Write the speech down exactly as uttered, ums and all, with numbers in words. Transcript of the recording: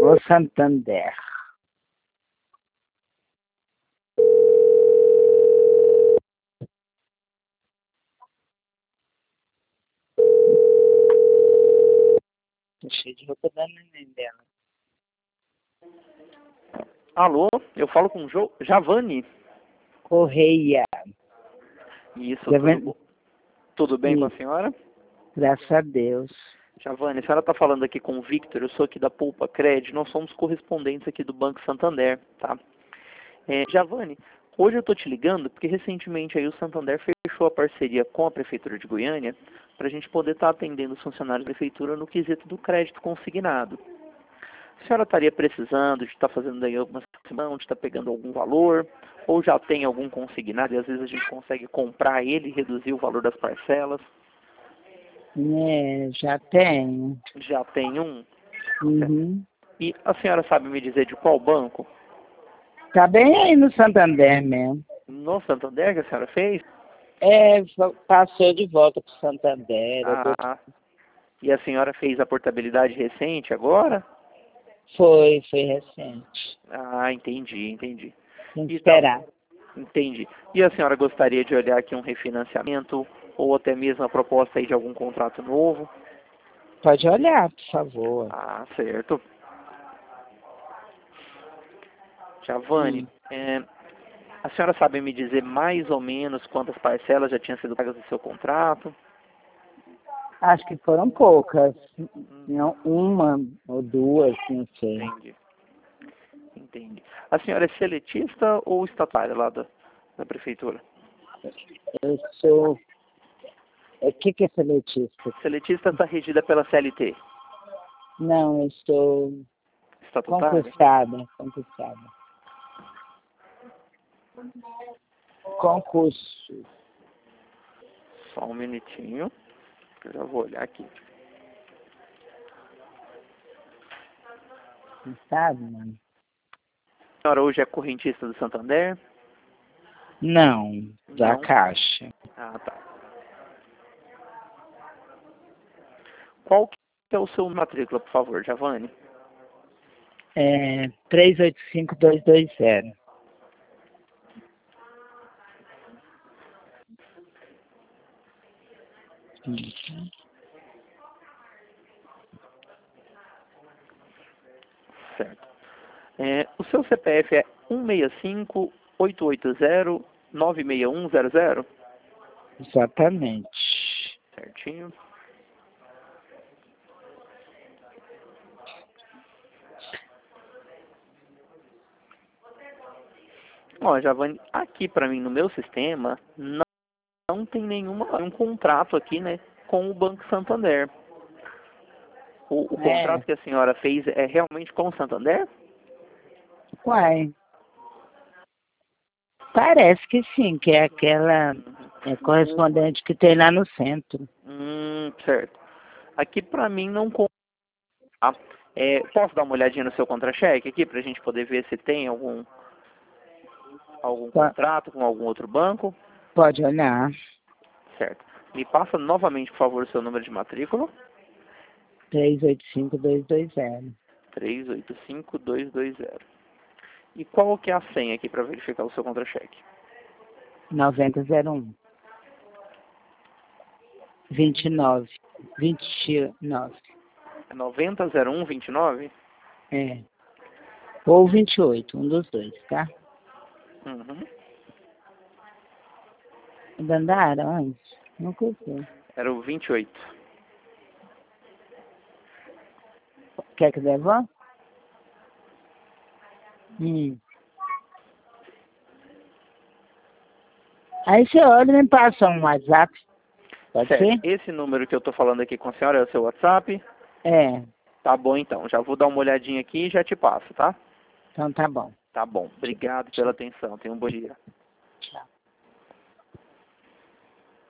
ou Santander? Tô cheio de roupa da neném dela. Alô, eu falo com o jo Javane. Correia. Isso, Javane... tudo, bo... tudo bem Isso. com a senhora? Graças a Deus. Javane, a senhora está falando aqui com o Victor, eu sou aqui da Poupa Cred, nós somos correspondentes aqui do Banco Santander, tá? É, Javane, hoje eu estou te ligando porque recentemente aí o Santander fechou a parceria com a Prefeitura de Goiânia para a gente poder estar tá atendendo os funcionários da Prefeitura no quesito do crédito consignado. A senhora estaria precisando de estar tá fazendo aí alguma situação, de estar tá pegando algum valor, ou já tem algum consignado e às vezes a gente consegue comprar ele e reduzir o valor das parcelas? É, já tenho. Já tem um? Uhum. E a senhora sabe me dizer de qual banco? Tá bem aí no Santander mesmo. No Santander que a senhora fez? É, passou de volta pro Santander. Ah, e a senhora fez a portabilidade recente agora? Foi, foi recente. Ah, entendi, entendi. Tem que E tá, esperar. entendi. E a senhora gostaria de olhar aqui um refinanciamento ou até mesmo a proposta aí de algum contrato novo? Pode olhar, por favor. Ah, certo. Javane, Hum. é, a senhora sabe me dizer mais ou menos quantas parcelas já tinham sido pagas no seu contrato? Acho que foram poucas. Não, uma ou duas, não sei. Entendi. Entendi. A senhora é seletista ou estatuária lá da, da prefeitura? Eu sou... O que, que é seletista? Seletista está regida pela C L T. Não, eu sou Estatutária? concursada. Concursada. Concurso. Só um minutinho, que eu já vou olhar aqui. Não sabe, mano? A senhora hoje é correntista do Santander? Não, da Não. Caixa. Ah, tá. Qual que é o seu matrícula, por favor, Javane? É três oito cinco dois dois zero. Uhum. Certo. É, o seu C P F é um seis cinco, oito oito zero, nove seis um zero zero? Exatamente. Certinho. Ó, Javane, aqui para mim no meu sistema não, não tem nenhuma, um contrato aqui, né, com o Banco Santander. O, o É, contrato que a senhora fez é realmente com o Santander? uai. Parece que sim, que é aquela é, correspondente que tem lá no centro. Hum, certo. Aqui para mim não conta. É, posso dar uma olhadinha no seu contra-cheque aqui para a gente poder ver se tem algum algum Po- contrato com algum outro banco? Pode olhar. Certo. Me passa novamente, por favor, o seu número de matrícula. três oito cinco dois dois zero. três oito cinco dois dois zero. E qual que é a senha aqui para verificar o seu contra-cheque? noventa zero um. vinte e nove. vinte e nove. É noventa zero um vinte e nove? É. Ou vinte e oito, um dos dois, tá? Uhum. Mandaram antes? Não sei. Era o vinte e oito. Quer que devolva? Hum. Aí você olha e me passa um WhatsApp. Pode Certo. ser? Esse número que eu estou falando aqui com a senhora é o seu WhatsApp? É. Tá bom, então. Já vou dar uma olhadinha aqui e já te passo, tá? Então tá bom. Tá bom. Obrigado pela atenção. Tenha um bom dia. Tchau.